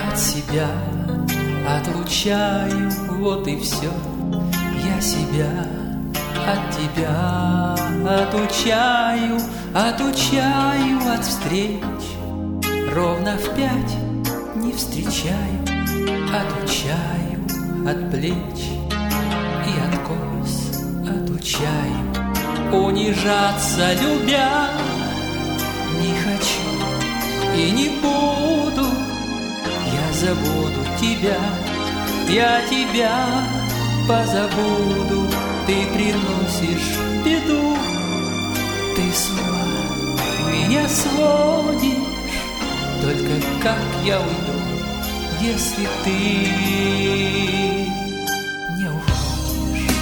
от себя отлучаю, вот и все. Я себя от тебя отучаю от встреч. Ровно в 5 не встречаю, отучаю от плеч и от кос отучаю. Унижаться любя не хочу и не буду. Я забуду тебя, я тебя позабуду. Ты приносишь беду, ты с ума меня сводишь. Только как я уйду, если ты не уходишь?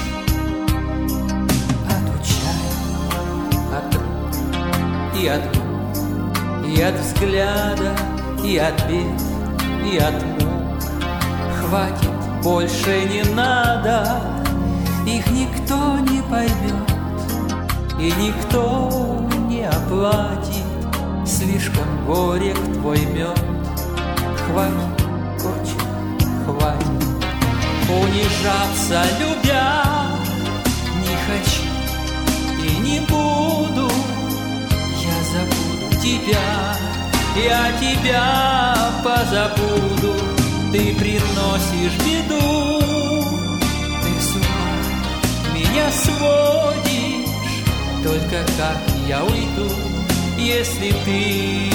Отучаю от рук и от губ, и от взгляда, и от бед, и от мук. Хватит, больше не надо, их никто не поймет, и никто не оплатит. Слишком горек твой мед. Хватит, кончик, хватит. Унижаться любя не хочу и не буду. Я забуду тебя, я тебя позабуду. Ты приносишь беду, ты с ума меня сводишь. Только как я уйду, если ты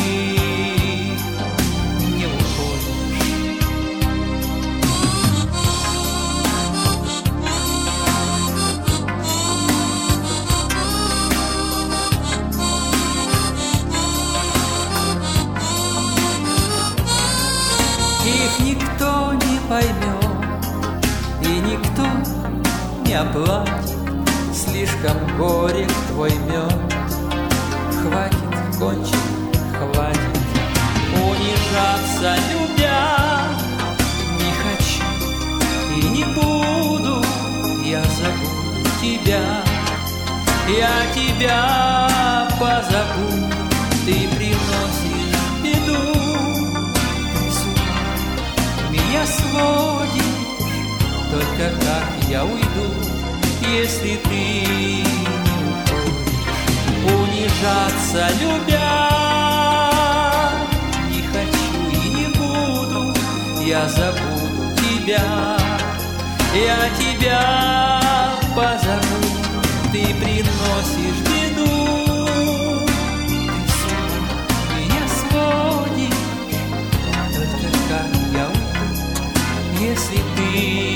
не уходишь? Их никто не поймет, и никто не оплатит. Слишком горек твой мед. Хватит, кончик, хватит. Унижаться любя не хочу и не буду. Я забуду тебя, я тебя позабуду. Ты приносишь беду, ты с ума меня сводишь. Только как я уйду, если ты не уходишь? Унижаться любя не хочу и не буду. Я забуду тебя, я тебя позабуду. Ты приносишь беду, ты с ума меня сводишь. Только как я уйду, если ты